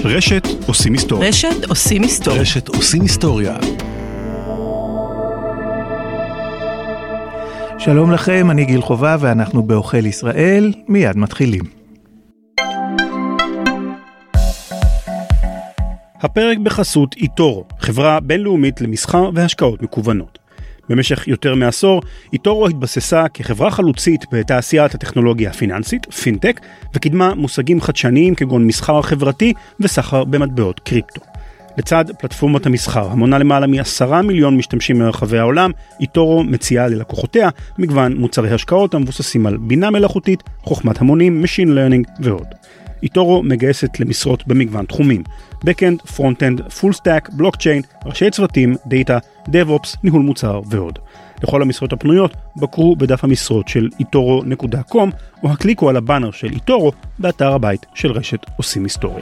רשת עושים היסטוריה. רשת עושים היסטוריה. רשת עושים היסטוריה. שלום לכם, אני גיל חובה ואנחנו באוכל ישראל, מיד מתחילים. הפרק בחסות איטורו, חברה בינלאומית למסחר והשקעות מקוונות. במשך יותר מעשור, איטורו התבססה כחברה חלוצית בתעשיית הטכנולוגיה הפיננסית, פינטק, וקידמה מושגים חדשניים כגון מסחר חברתי וסחר במטבעות קריפטו. לצד פלטפורמת המסחר, המונה למעלה מ10 מיליון משתמשים מרחבי העולם, איטורו מציעה ללקוחותיה מגוון מוצרי השקעות המבוססים על בינה מלאכותית, חוכמת המונים, Machine Learning ועוד. איטורו מגייסת למשרות במגוון תחומים, Backend, Frontend, Full Stack, Blockchain, ראשי צוותים, Data, DevOps, ניהול מוצר ועוד. לכל המשרות הפנויות, בקרו בדף המשרות של itoro.com או הקליקו על הבאנר של איטורו באתר הבית של רשת עושים היסטוריה.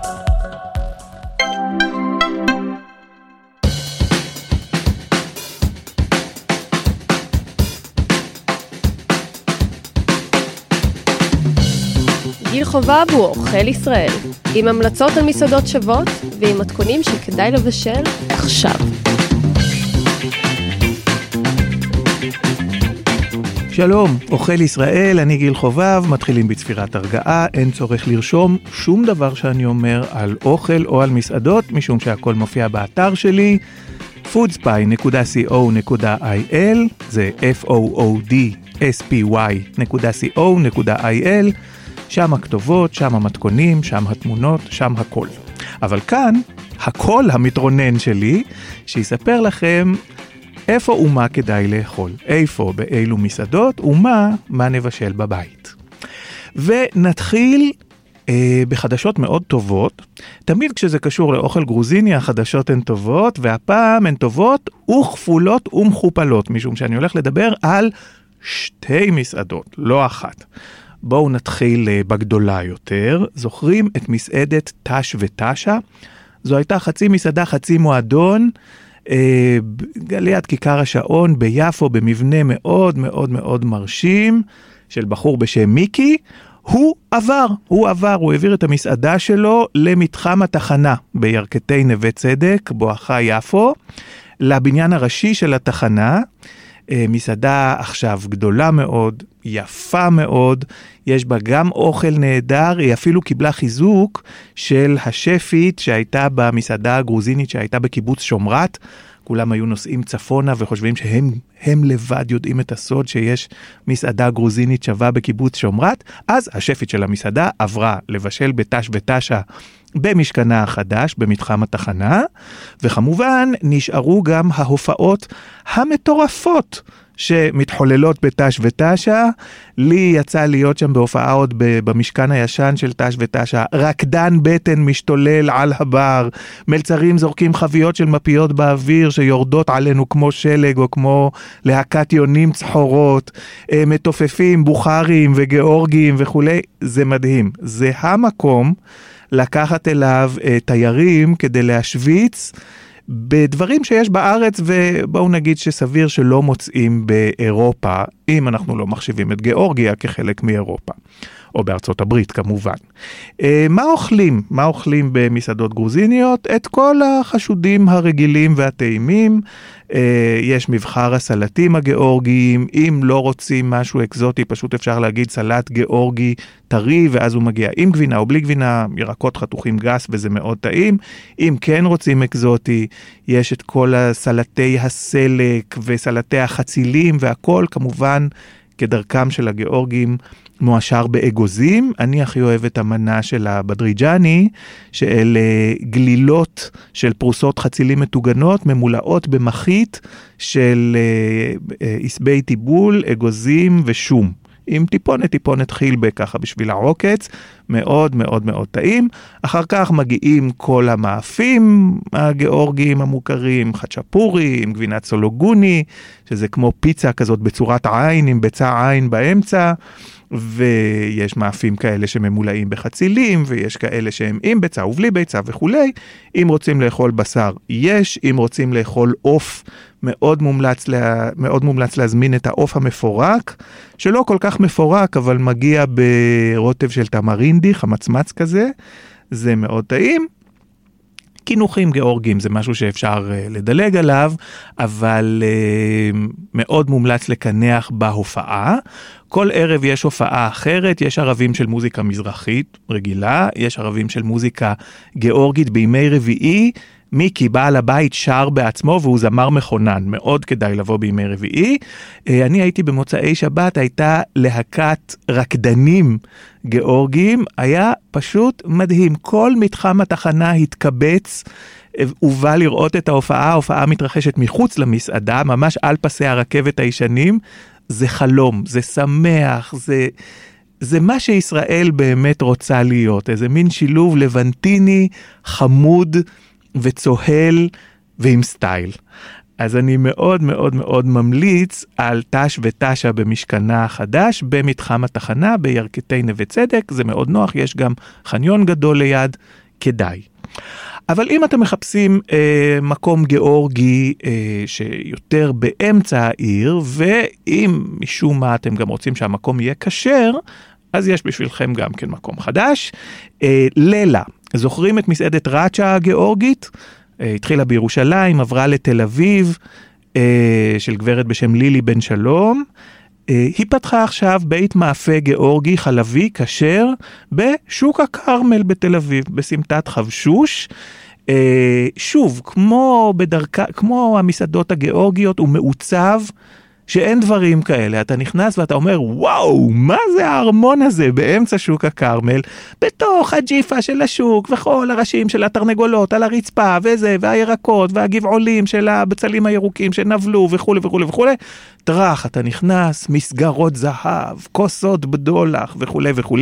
גיל חובב הוא אוכל ישראל, עם המלצות על מסעדות שוות ועם מתכונים שכדאי לבשל עכשיו. שלום, אוכל ישראל, אני גיל חובב, מתחילים בצפירת הרגעה, אין צורך לרשום שום דבר שאני אומר על אוכל או על מסעדות, משום שהכל מופיע באתר שלי, foodspy.co.il, זה foodspy.co.il, שם הכתובות, שם המתכונים, שם התמונות, שם הכל. אבל כאן, הכל המתרונן שלי, שיספר לכם איפה ומה כדאי לאכול, איפה, באילו מסעדות, ומה נבשל בבית. ונתחיל בחדשות מאוד טובות. תמיד כשזה קשור לאוכל גרוזיני, החדשות הן טובות, והפעם הן טובות וכפולות ומכופלות, משום שאני הולך לדבר על 2 מסעדות, לא אחת. בואו נתחיל בגדולה יותר. זוכרים את מסעדת תש ותשה? זו הייתה חצי מסעדה, חצי מועדון, ליד כיכר השעון ביפו, במבנה מאוד מאוד מאוד מרשים, של בחור בשם מיקי. הוא העביר את המסעדה שלו למתחם התחנה, בירכתי נווה צדק, בואכה יפו, לבניין הראשי של התחנה. מסעדה עכשיו גדולה מאוד, יפה מאוד, יש בה גם אוכל נהדר, היא אפילו קיבלה חיזוק של השפית שהייתה במסעדה הגרוזינית שהייתה בקיבוץ שומרת. כולם היו נוסעים צפונה וחושבים שהם לבד יודעים את הסוד שיש מסעדה גרוזינית שווה בקיבוץ שומרת. אז השפית של המסעדה עברה לבשל בתש ותשה במשכנה החדש, במתחם התחנה, וכמובן נשארו גם ההופעות המטורפות שמתחוללות בתש ותשה. לי יצא להיות שם בהופעה עוד במשכן הישן של תש ותשה, רקדן בטן משתולל על הבר, מלצרים זורקים חביות של מפיות באוויר שיורדות עלינו כמו שלג או כמו להקת יונים צחורות, מתופפים, בוכרים וגיאורגים וכולי. זה מדהים, זה המקום לקחת אליו תיירים כדי להשוויץ בדברים שיש בארץ, ובואו נגיד שסביר שלא מוצאים באירופה, אם אנחנו לא מחשיבים את גיאורגיה כחלק מאירופה, או בארצות הברית כמובן. מה אוכלים במסעדות גרוזיניות? את כל החשודים הרגילים והטעימים. יש מבחר הסלטים הגיאורגיים, אם לא רוצים משהו אקזוטי, פשוט אפשר להגיד סלט גיאורגי טרי, ואז הוא מגיע עם גבינה או בלי גבינה, ירקות חתוכים גס, וזה מאוד טעים. אם כן רוצים אקזוטי, יש את כל הסלטי הסלק וסלטי החצילים, והכל כמובן כדרכם של הגיאורגים מואשר באגוזים. אני הכי אוהב את המנה של הבדריג'ני, שאלה גלילות של פרוסות חצילים מטוגנות, ממולאות במחית של עשבי טיבול, אגוזים ושום. עם טיפונת חילבה ככה בשביל העוקץ, מאוד מאוד מאוד טעים. אחר כך מגיעים כל המאפים הגיאורגיים המוכרים, חצ'פורי, עם גבינת סולוגוני, שזה כמו פיצה כזאת בצורת עין, עם ביצה עין באמצע, ויש מאפים כאלה שממולאים בחצילים, ויש כאלה שהם עם ביצה ובלי ביצה וכולי. אם רוצים לאכול בשר, יש. אם רוצים לאכול עוף, מאוד מומלץ להזמין את העוף המפורק, שלא כל כך מפורק, אבל מגיע ברוטב של תמרינדי, חמצמץ כזה. זה מאוד טעים. כינוחים גיאורגיים זה משהו שאפשר לדלג עליו, אבל מאוד מומלץ לקנח בהופעה. כל ערב יש הופעה אחרת, יש ערבים של מוזיקה מזרחית רגילה, יש ערבים של מוזיקה גיאורגית בימי רביעי, מיקי בעל הבית שר בעצמו והוא זמר מכונן, מאוד כדאי לבוא בימי רביעי. אני הייתי במוצאי שבת, הייתה להקת רקדנים גיאורגיים, היה פשוט מדהים, כל מתחם התחנה התקבץ, ובא לראות את ההופעה, ההופעה מתרחשת מחוץ למסעדה, ממש על פסי הרכבת הישנים, זה חלום, זה שמח, זה מה שישראל באמת רוצה להיות, איזה מין שילוב לבנטיני, חמוד וצוהל ועם סטייל. אז אני מאוד מאוד מאוד ממליץ על תש ותשה במשכנה החדש, במתחם התחנה, בירכתי נווה צדק, זה מאוד נוח, יש גם חניון גדול ליד, כדאי. אבל אם אתם מחפשים מקום גיאורגי שיותר באמצע העיר, ואם משום מה אתם גם רוצים שהמקום יהיה כשר, אז יש בשבילכם גם כן מקום חדש. לילה, זוכרים את מסעדת ראצ'ה הגיאורגית? התחילה בירושלים, עברה לתל אביב, של גברת בשם לילי בן שלום. היא פתחה עכשיו בית מאפה גיאורגי חלבי כשר בשוק הכרמל בתל אביב, בסמטת חבשוש. שוב, כמו המסעדות הגיאורגיות, הוא מעוצב שאין דברים כאלה. אתה נכנס ואתה אומר, וואו, מה זה הארמון הזה באמצע שוק הכרמל, בתוך הג'יפה של השוק, וכל הראשים של התרנגולות על הרצפה, וזה, והירקות, והגבעולים של הבצלים הירוקים שנבלו, וכו' וכו' וכו'. טרח, אתה נכנס, מסגרות זהב, כוסות בדולח, וכו' וכו'.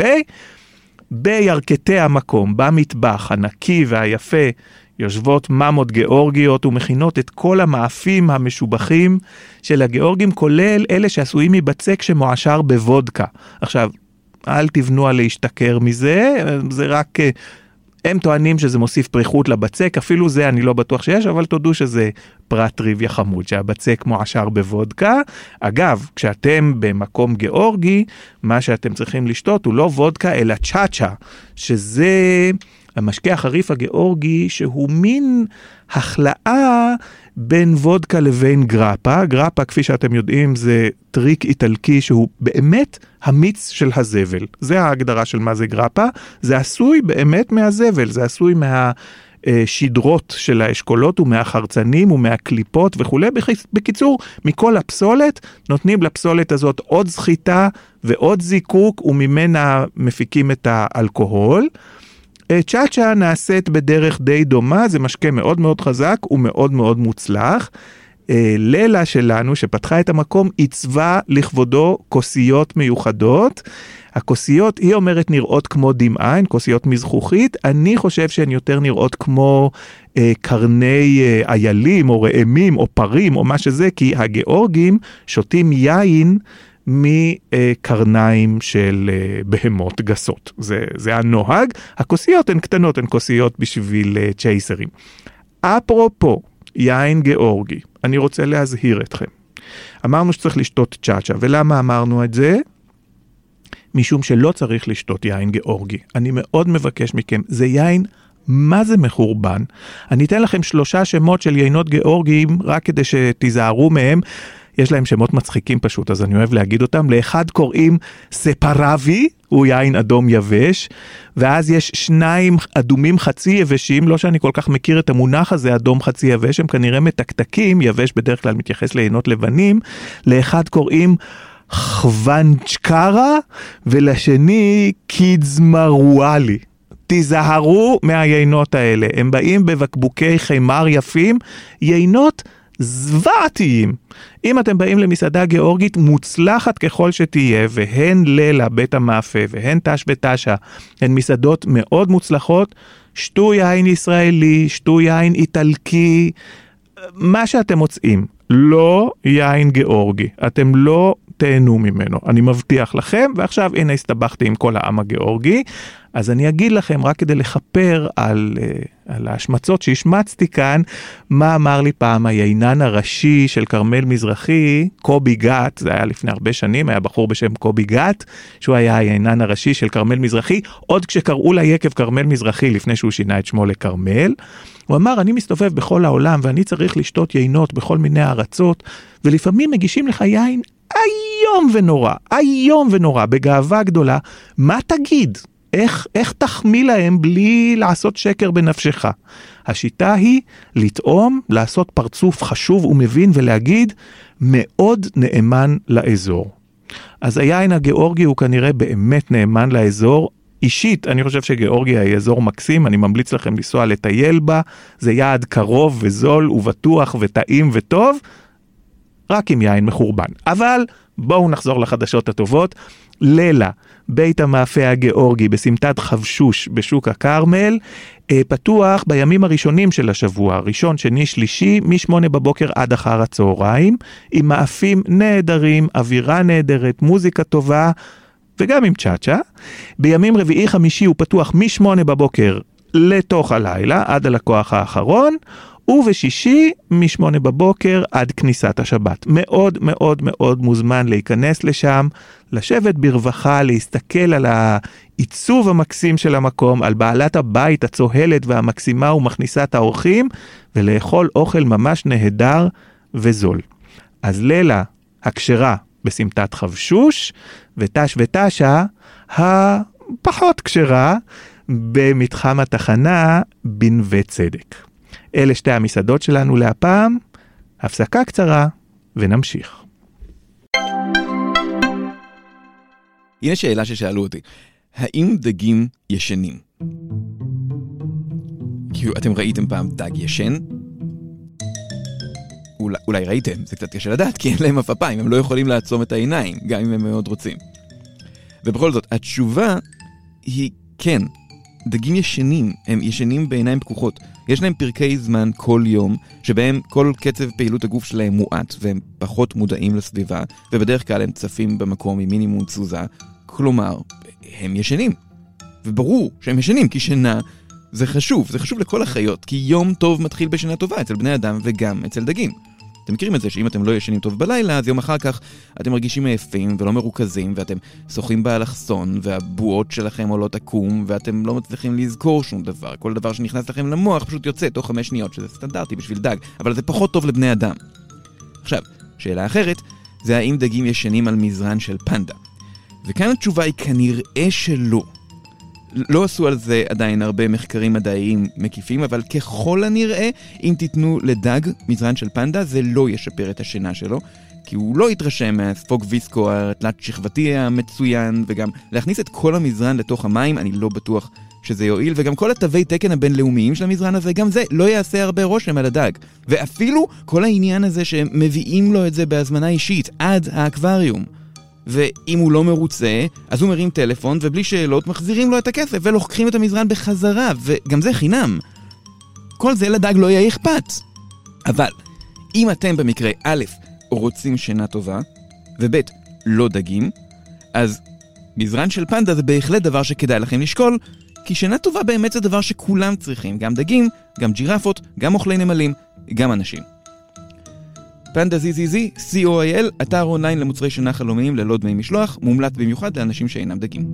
בירכתי המקום, במטבח הנקי והיפה, יושבות ממות גיאורגיות ומכינות את כל המאפים המשובחים של הגיאורגים, כולל אלה שעשויים מבצק שמועשר בוודקה. עכשיו, אל תבנו על להשתכר מזה, זה רק, הם טוענים שזה מוסיף פריחות לבצק, אפילו זה אני לא בטוח שיש, אבל תודו שזה פרט טריוויה חמוד, שהבצק מועשר בוודקה. אגב, כשאתם במקום גיאורגי, מה שאתם צריכים לשתות הוא לא וודקה, אלא צ'אצ'ה, שזה המשקה החריף הגיאורגי, שהוא מין החלאה בין וודקה לבין גרפה. גרפה, כפי שאתם יודעים, זה טריק איטלקי שהוא באמת המיץ של הזבל. זה ההגדרה של מה זה גרפה. זה עשוי באמת מהזבל, זה עשוי מהשדרות של האשכולות ומהחרצנים ומהקליפות וכו'. בקיצור, מכל הפסולת, נותנים לפסולת הזאת עוד זחיטה ועוד זיקוק, וממנה מפיקים את האלכוהול. צ'אצ'ה נעשית בדרך די דומה, זה משקה מאוד מאוד חזק ומאוד מאוד מוצלח. לילה שלנו שפתחה את המקום עיצבה לכבודו כוסיות מיוחדות. הכוסיות, היא אומרת, נראות כמו דמעה, הן כוסיות מזכוכית. אני חושב שהן יותר נראות כמו קרני איילים או רעמים או פרים או מה שזה, כי הגיאורגים שותים יין מקרניים של בהמות גסות. זה הנוהג. הכוסיות הן קטנות, הן כוסיות בשביל צ'ייסרים. אפרופו יין גיאורגי, אני רוצה להזהיר אתכם. אמרנו שצריך לשתות צ'אצ'ה, ולמה אמרנו את זה? משום שלא צריך לשתות יין גיאורגי. אני מאוד מבקש מכם, זה יין מה זה מחורבן. אני אתן לכם 3 שמות של יינות גיאורגיים, רק כדי שתיזהרו מהם. יש להם שמות מצחיקים פשוט, אז אני אוהב להגיד אותם. לאחד קוראים ספרבי, הוא יין אדום יבש, ואז יש 2 אדומים חצי יבשים, לא שאני כל כך מכיר את המונח הזה, אדום חצי יבש, הם כנראה מתקתקים, יבש בדרך כלל מתייחס לעינות לבנים. לאחד קוראים חוונצ'קרה, ולשני קידזמרואלי. תיזהרו מהיינות האלה, הם באים בבקבוקי חימר יפים, יינות זוועתיים. אם אתם באים למסעדה גיאורגית מוצלחת ככל שתהיה, והן לילה בית המאפה, והן תש ותשה, הן מסעדות מאוד מוצלחות, שתו יין ישראלי, שתו יין איטלקי, מה שאתם מוצאים, לא יין גיאורגי. אתם לא תהנו ממנו, אני מבטיח לכם, ועכשיו הנה הסתבכתי עם כל העם הגיאורגי, אז אני אגיד לכם רק כדי לחפר על ההשמצות שהשמצתי כאן, מה אמר לי פעם היינן הראשי של כרמל מזרחי, קובי גת, זה היה לפני הרבה שנים, היה בחור בשם קובי גת, שהוא היה היינן הראשי של כרמל מזרחי, עוד כשקראו לה יקב כרמל מזרחי, לפני שהוא שינה את שמו לכרמל, הוא אמר, אני מסתובב בכל העולם, ואני צריך לשתות יינות בכל מיני ארצות, ולפעמים מגישים לך יין איום ונורא, בגאווה גדולה, מה תגיד? איך תחמיא להם בלי לעשות שקר בנפשך? השיטה היא לטעום, לעשות פרצוף חשוב ומבין ולהגיד, מאוד נאמן לאזור. אז היין הגיאורגי הוא כנראה באמת נאמן לאזור, אישית, אני חושב שגיאורגיה היא אזור מקסים, אני ממליץ לכם לנסוע לטייל בה, זה יעד קרוב וזול ובטוח וטעים וטוב, רק עם יין מחורבן. אבל בואו נחזור לחדשות הטובות. לילה, בית המאפה הגיאורגי בסמטת חבשוש בשוק הכרמל, פתוח בימים הראשונים של השבוע, ראשון, שני, שלישי, מ-8 בבוקר עד אחר הצהריים, עם מאפים נהדרים, אווירה נהדרת, מוזיקה טובה, וגם עם צ'אצ'ה. בימים רביעי חמישי הוא פתוח מ-8 בבוקר לתוך הלילה, עד הלקוח האחרון, ובשישי מ-8 בבוקר עד כניסת השבת. מאוד מאוד מאוד מוזמן להיכנס לשם, לשבת ברווחה, להסתכל על העיצוב המקסים של המקום, על בעלת הבית הצוהלת והמקסימה ומכניסת האורחים, ולאכול אוכל ממש נהדר וזול. אז לילה הקשרה בסמטת חבשוש, ותש ותשה הפחות קשרה במתחם התחנה בנווה צדק. אלה שתי המסעדות שלנו להפעם, הפסקה קצרה ונמשיך. הנה שאלה ששאלו אותי, האם דגים ישנים? כאילו, אתם ראיתם פעם דג ישן? אולי ראיתם, זה קצת קשה לדעת, כי אין להם אפיים, הם לא יכולים לעצום את העיניים, גם אם הם מאוד רוצים. ובכל זאת, התשובה היא כן, דגים ישנים, הם ישנים בעיניים פקוחות. יש להם פרקי זמן כל יום, שבהם כל קצב פעילות הגוף שלהם מועט, והם פחות מודעים לסביבה, ובדרך כלל הם צפים במקום עם מינימום תזוזה, כלומר, הם ישנים. וברור שהם ישנים, כי שינה זה חשוב לכל החיות, כי יום טוב מתחיל בשינה טובה אצל בני אדם וגם אצל דגים. אתם מכירים את זה שאם אתם לא ישנים טוב בלילה, אז יום אחר כך אתם מרגישים מעפים ולא מרוכזים, ואתם שוחים באלכסון, והבועות שלכם עולות עקום, ואתם לא מצליחים לזכור שום דבר. כל דבר שנכנס לכם למוח פשוט יוצא תוך 5 שניות, שזה סטנדרטי בשביל דג, אבל זה פחות טוב לבני אדם. עכשיו, שאלה אחרת, זה האם דגים ישנים על מזרן של פנדה. וכאן התשובה היא כנראה שלא. לא עשו על זה עדיין הרבה מחקרים מדעיים מקיפים, אבל ככל הנראה, אם תיתנו לדג מזרן של פנדה, זה לא ישפר את השינה שלו, כי הוא לא יתרשם מהספוג ויסקו התלת שכבתי המצוין, וגם להכניס את כל המזרן לתוך המים, אני לא בטוח שזה יועיל, וגם כל התווי תקן הבינלאומיים של המזרן הזה, גם זה לא יעשה הרבה רושם על הדג. ואפילו כל העניין הזה שמביאים לו את זה בהזמנה אישית, עד האקווריום. ואם הוא לא מרוצה, אז הוא מרים טלפון, ובלי שאלות מחזירים לו את הכסף, ולוקחים את המזרן בחזרה, וגם זה חינם. כל זה לדג לא יהיה אכפת. אבל, אם אתם במקרה א', רוצים שינה טובה, וב', לא דגים, אז מזרן של פנדה זה בהחלט דבר שכדאי לכם לשקול, כי שינה טובה באמת זה דבר שכולם צריכים, גם דגים, גם ג'ירפות, גם אוכלי נמלים, גם אנשים. פנדה ZZZ, COIL, אתר אונליין למוצרי שינה חלומיים ללא דמי משלוח, מומלץ במיוחד לאנשים שאינם דגים.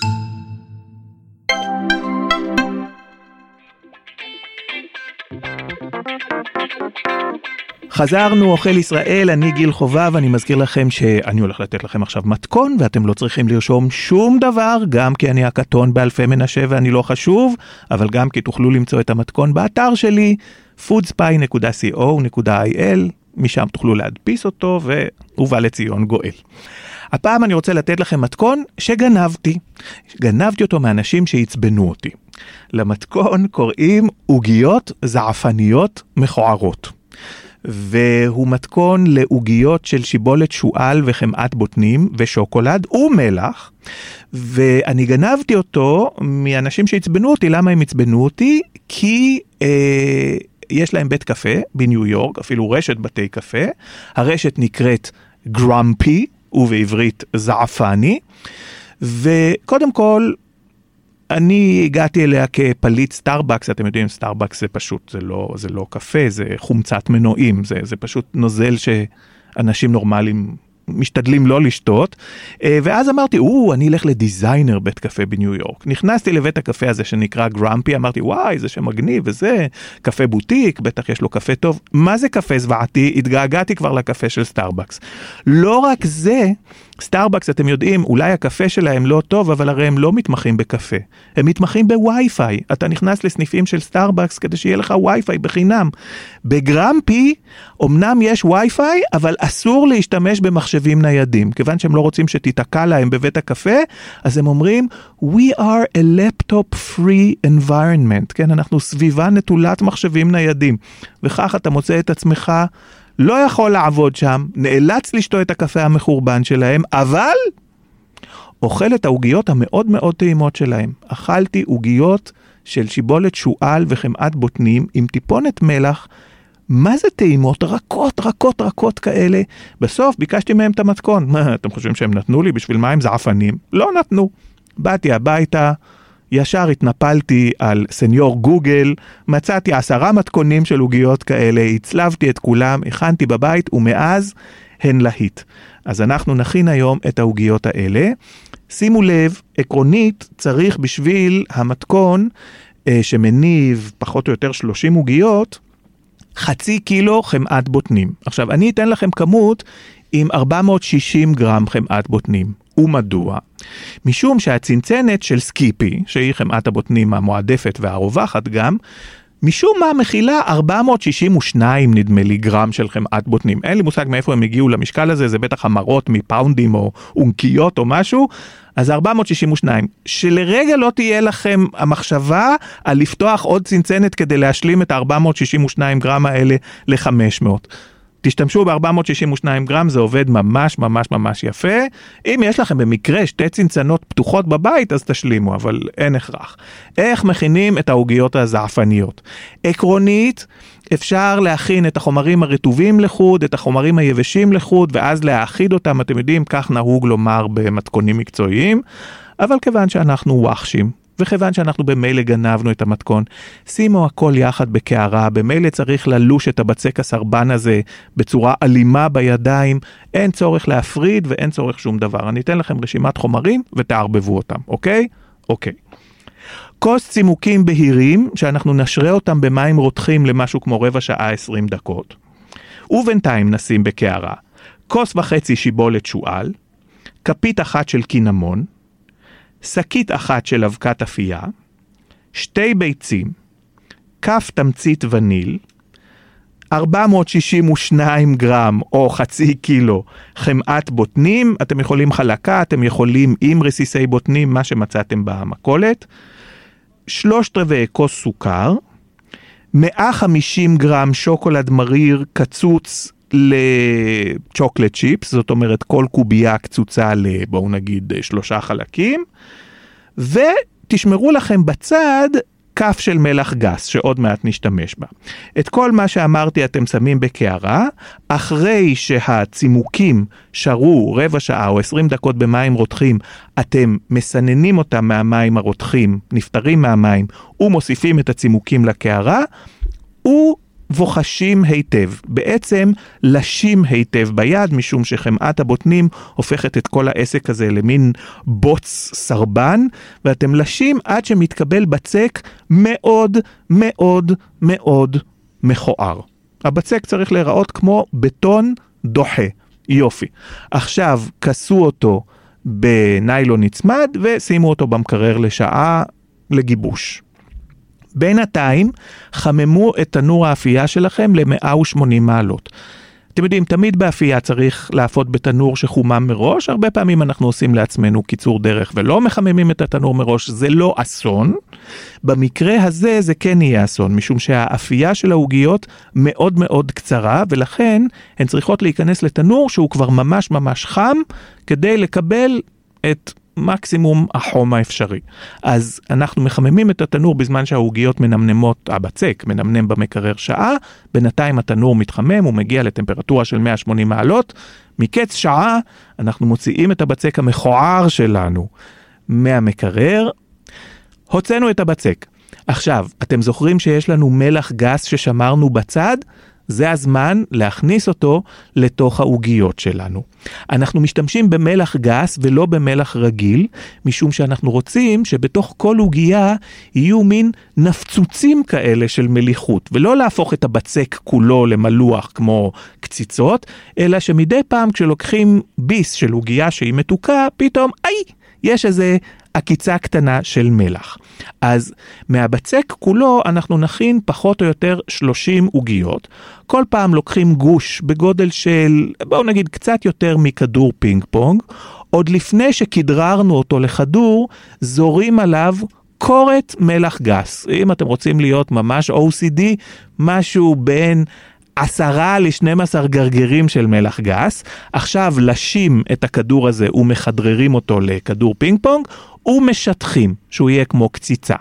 חזרנו, אוכל ישראל, אני גיל חובב, אני מזכיר לכם שאני הולך לתת לכם עכשיו מתכון, ואתם לא צריכים לרשום שום דבר, גם כי אני הקטון באלפי מנשה ואני לא חשוב, אבל גם כי תוכלו למצוא את המתכון באתר שלי, foodspy.co.il, משם תוכלו להדפיס אותו, ובא לציון גואל. הפעם אני רוצה לתת לכם מתכון שגנבתי. גנבתי אותו מאנשים שהצבנו אותי. למתכון קוראים עוגיות זעפניות מכוערות. והוא מתכון לעוגיות של שיבולת שועל וחמאת בוטנים ושוקולד ומלח. ואני גנבתי אותו מאנשים שהצבנו אותי. למה הם הצבנו אותי? כי יש להם בית קפה בניו יורק, אפילו רשת בתי קפה. הרשת נקראת גרמפי, ובעברית זעפני, וקודם כל, אני הגעתי אליה כפליט סטארבקס, אתם יודעים, סטארבקס זה פשוט, זה לא קפה, זה חומצת מנועים, זה פשוט נוזל שאנשים נורמליים משתדלים לא לשתות, ואז אמרתי, אני אלך לדיזיינר בית קפה בניו יורק. נכנסתי לבית הקפה הזה שנקרא גרמפי, אמרתי, וואי, זה שמגניב וזה, קפה בוטיק, בטח יש לו קפה טוב. מה זה קפה זוועתי? התגעגעתי כבר לקפה של סטארבקס. לא רק זה, סטארבקס, אתם יודעים, אולי הקפה שלהם לא טוב, אבל הרי הם לא מתמחים בקפה. הם מתמחים בווי-פיי. אתה נכנס לסניפים של סטארבקס כדי שיהיה לך ווי-פיי בחינם. בגרמפי, אמנם יש ווי-פיי, אבל אסור להשתמש במחשבים ניידים. כיוון שהם לא רוצים שתתקע להם בבית הקפה, אז הם אומרים, we are a laptop-free environment. כן, אנחנו סביבה נטולת מחשבים ניידים. וכך אתה מוצא את עצמך לא יכול לעבוד שם, נאלץ לשתות את הקפה המחורבן שלהם, אבל אוכל את העוגיות המאוד מאוד טעימות שלהם. אכלתי עוגיות של שיבולת שועל וחמאת בוטנים עם טיפונת מלח, מה זה טעימות? רכות כאלה. בסוף ביקשתי מהם את המתכון. מה, אתם חושבים שהם נתנו לי בשביל מים זעפנים? לא נתנו. באתי הביתה, ישר התנפלתי על סניור גוגל, מצאתי 10 מתכונים של עוגיות כאלה, הצלבתי את כולם, הכנתי בבית, ומאז הן להיט. אז אנחנו נכין היום את העוגיות האלה. שימו לב, עקרונית צריך בשביל המתכון שמניב פחות או יותר 30 עוגיות, 0.5 קילו חמאת בוטנים. עכשיו, אני אתן לכם כמות עם 460 גרם חמאת בוטנים. ומדוע? משום שהצנצנת של סקיפי, שהיא חמאת הבוטנים המועדפת והרווחת גם, משום מה מכילה 462 נדמה לי גרם של חמאת בוטנים. אין לי מושג מאיפה הם הגיעו למשקל הזה, זה בטח המרות מפאונדים או אונקיות או משהו, אז 462. שלרגע לא תהיה לכם המחשבה על לפתוח עוד צנצנת כדי להשלים את ה-462 גרם האלה ל-500. תשתמשו ב-462 גרם, זה עובד ממש יפה. אם יש לכם במקרה 2 צנצנות פתוחות בבית, אז תשלימו, אבל אין הכרח. איך מכינים את העוגיות הזעפניות? עקרונית, אפשר להכין את החומרים הרטובים לחוד, את החומרים היבשים לחוד, ואז להאחיד אותם, אתם יודעים, כך נהוג לומר במתכונים מקצועיים, אבל כיוון שאנחנו ווחשים, וכיוון שאנחנו במילא גנבנו את המתכון, שימו הכל יחד בקערה, במילא צריך ללוש את הבצק הסרבן הזה בצורה אלימה בידיים, אין צורך להפריד ואין צורך שום דבר. אני אתן לכם רשימת חומרים ותערבבו אותם, אוקיי? אוקיי. כוס צימוקים בהירים, שאנחנו נשרה אותם במים רותחים למשהו כמו 15 שעה 20 דקות. ובינתיים נשים בקערה, 1.5 כוס שיבולת שועל, כפית אחת של קינמון, שקית אחת של אבקת אפייה, 2 ביצים, כף תמצית וניל, 462 גרם או 0.5 קילו חמאת בוטנים, אתם יכולים חלקה, אתם יכולים עם רסיסי בוטנים, מה שמצאתם במכולת, 3/4 כוס סוכר, 150 גרם שוקולד מריר קצוץ לצ'וקלט צ'יפס, זאת אומרת כל קובייה קצוצה בואו נגיד 3 חלקים, ותשמרו לכם בצד כף של מלח גס, שעוד מעט נשתמש בה. את כל מה שאמרתי אתם שמים בקערה, אחרי שהצימוקים שרו 15 שעה או 20 דקות במים רותחים, אתם מסננים אותם מהמים הרותחים, נפטרים מהמים, ומוסיפים את הצימוקים לקערה, ובוחשים היטב, בעצם לשים היטב ביד, משום שחמאת הבוטנים הופכת את כל העסק הזה למין בוץ סרבן, ואתם לשים עד שמתקבל בצק מאוד מאוד מאוד מכוער. הבצק צריך להיראות כמו בטון דוחה. יופי. עכשיו כסו אותו בניילון נצמד ושימו אותו במקרר לשעה לגיבוש. בינתיים חממו את תנור האפייה שלכם ל-180 מעלות. אתם יודעים, תמיד באפייה צריך להפות בתנור שחומם מראש, הרבה פעמים אנחנו עושים לעצמנו קיצור דרך ולא מחממים את התנור מראש, זה לא אסון. במקרה הזה זה כן יהיה אסון, משום שהאפייה של העוגיות מאוד מאוד קצרה, ולכן הן צריכות להיכנס לתנור שהוא כבר ממש ממש חם, כדי לקבל את מקסימום החום האפשרי. אז אנחנו מחממים את התנור בזמן שהעוגיות מנמנמות, הבצק מנמנם במקרר שעה, בינתיים התנור מתחמם, הוא מגיע לטמפרטורה של 180 מעלות, מקץ שעה אנחנו מוציאים את הבצק המכוער שלנו מהמקרר, הוצאנו את הבצק. עכשיו, אתם זוכרים שיש לנו מלח גס ששמרנו בצד? זה הזמן להכניס אותו לתוך העוגיות שלנו. אנחנו משתמשים במלח גס ולא במלח רגיל, משום שאנחנו רוצים שבתוך כל עוגייה יהיו מין נפצוצים כאלה של מליחות, ולא להפוך את הבצק כולו למלוח כמו קציצות, אלא שמדי פעם כשלוקחים ביס של עוגייה שהיא מתוקה, פתאום, יש איזה עקיצה קטנה של מלח. אז מהבצק כולו אנחנו נכין פחות או יותר 30 עוגיות. כל פעם לוקחים גוש בגודל של, בואו נגיד, קצת יותר מכדור פינג פונג. עוד לפני שכדררנו אותו לכדור, זורים עליו קורת מלח גס. אם אתם רוצים להיות ממש OCD, משהו בין 10 ל-12 גרגרים של מלח גס. עכשיו לשים את הכדור הזה ומחדררים אותו לכדור פינג פונג, ומשטחים, שהוא יהיה כמו קציצה.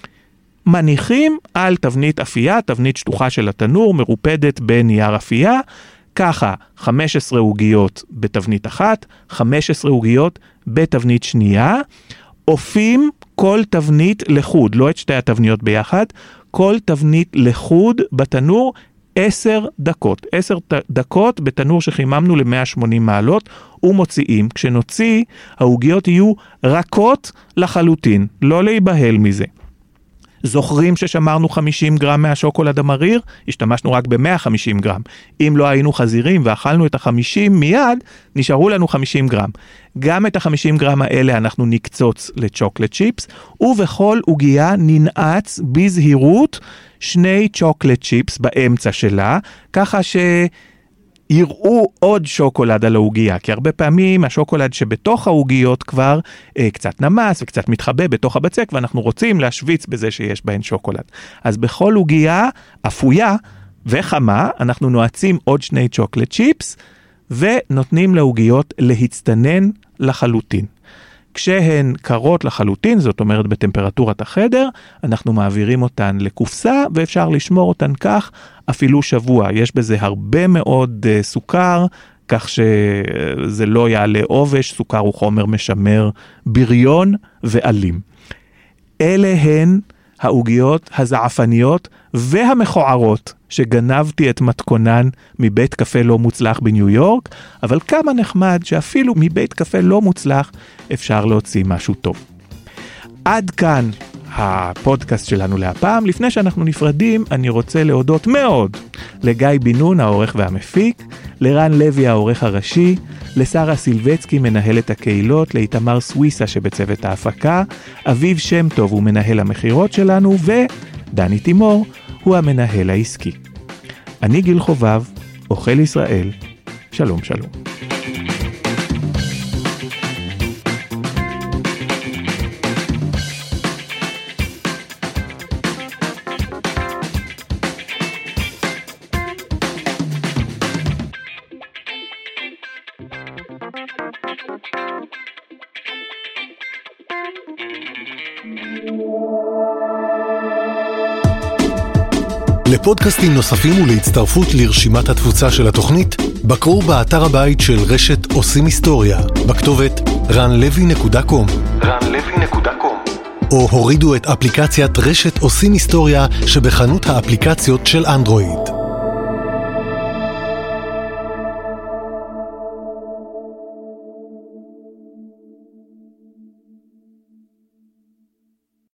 מניחים על תבנית אפייה, תבנית שטוחה של התנור, מרופדת בנייר אפייה, ככה 15 עוגיות בתבנית אחת, 15 עוגיות בתבנית שנייה, אופים כל תבנית לחוד, לא את שתי התבניות ביחד, כל תבנית לחוד בתנור 10 דקות. 10 דקות בתנור שחיממנו ל-180 מעלות, ומוציאים. כשנוציא, העוגיות יהיו רכות לחלוטין, לא להיבהל מזה. זוכרים ששמרנו 50 גרם מהשוקולד המריר? השתמשנו רק ב-150 גרם. אם לא היינו חזירים ואכלנו את ה-50 מיד, נשארו לנו 50 גרם. גם את ה-50 גרם האלה אנחנו נקצוץ לצ'וקלט צ'יפס, ובכל עוגייה ננעץ בזהירות 2 צ'וקלט צ'יפס באמצע שלה, ככה שיראו עוד שוקולד על העוגייה, כי הרבה פעמים השוקולד שבתוך העוגיות כבר קצת נמס וקצת מתחבא בתוך הבצק, ואנחנו רוצים להשוויץ בזה שיש בהן שוקולד. אז בכל עוגייה אפויה וחמה, אנחנו נועצים עוד 2 צ'וקלט צ'יפס, ונותנים לעוגיות להצטנן לחלוטין. כשהן קרות לחלוטין, זאת אומרת בטמפרטורת החדר, אנחנו מעבירים אותן לקופסה, ואפשר לשמור אותן כך אפילו שבוע. יש בזה הרבה מאוד סוכר, כך שזה לא יעלה עובש, סוכר הוא חומר משמר בריון ואלים. אלה הן העוגיות הזעפניות והמכוערות שגנבתי את מתכונן מבית קפה לא מוצלח בניו יורק, אבל כמה נחמד שאפילו מבית קפה לא מוצלח אפשר להוציא משהו טוב. עד כאן הפודקאסט שלנו להפעם. לפני שאנחנו נפרדים, אני רוצה להודות מאוד לגיא בן-נון, העורך והמפיק, לרן לוי, העורך הראשי, לשרה סילבצקי, מנהלת הקהילות, לאיתמר סוויסה שבצוות ההפקה, אביב שם טוב הוא מנהל המחירות שלנו, ודני תימור הוא המנהל העסקי. אני גיל חובב, אוכל ישראל, שלום שלום. לפודקאסטים נוספים ולהצטרפות לרשימת התפוצה של התוכנית, בקרו באתר הבית של רשת עושים היסטוריה, בכתובת ranlevy.com או הורידו את אפליקציית רשת עושים היסטוריה שבחנות האפליקציות של אנדרואיד.